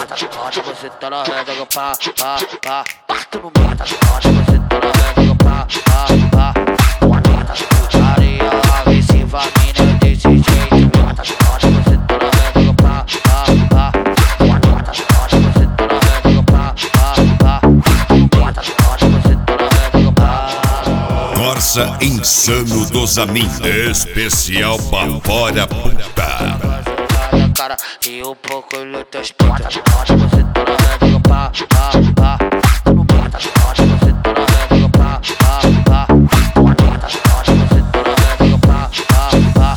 mata onde você tá na régua, pá, pá, pá. Tu não mata onde você tá na régua, pá, pá, pá. Putaria agressiva, mina desse jeito. Mata onde você tá na régua, pá, pá, pá. Mata onde você tá na régua, pá, pá, pá. Mata onde você tá na régua, pá. Corsa Insano dos Amin, especial pra fora puta. Cara, e um pouco no teu espanta. Onde você tá na régua, pá, pá, pá. Tu não mata onde você tá na régua, pá, pá, pá. Mata onde você tá na régua, pá, pá,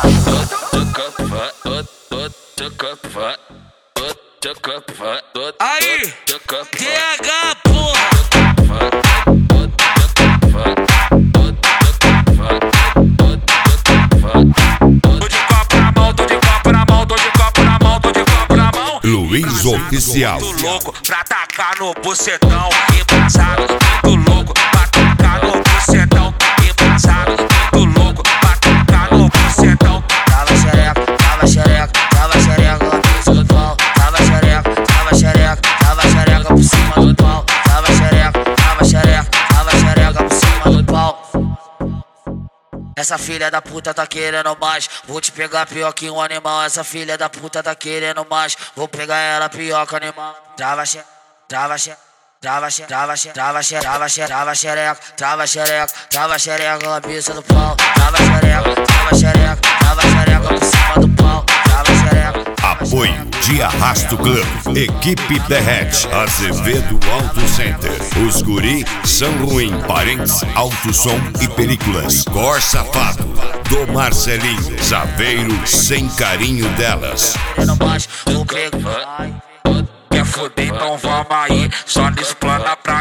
pá. Aí, DH, porra! Luiz Oficial. Muito louco pra tacar no bucetão. Embaçado, muito louco pra tacar no bucetão. Embaçado, muito louco pra tacar no bucetão. Tava xereca, tava xereca, tava xereca lá por cima do pau. Tava xereca, tava xereca, tava xereca por cima do pau. Tava xereca, tava xereca, tava xereca por cima do pau. Essa filha da puta tá querendo mais. Vou te pegar pior que um animal. Essa filha da puta tá querendo mais. Vou pegar ela pior que um animal. Trava xereca, trava xereca, trava xereca, trava xereca, trava xereca, trava xereca, trava xereca, trava xereca na pista do pau. Trava xereca, trava xereca, trava xereca por cima do pau. Trava xereca. Apoio de Arrasto Club, Equipe Derrete, Azevedo Auto Center, Os Guri, São Ruim, Parentes, Auto Som e Películas, Cor Safado, do Marcelinho, Zaveiro Sem Carinho Delas. Quer fuder, então vamos aí. Só nesse plano pra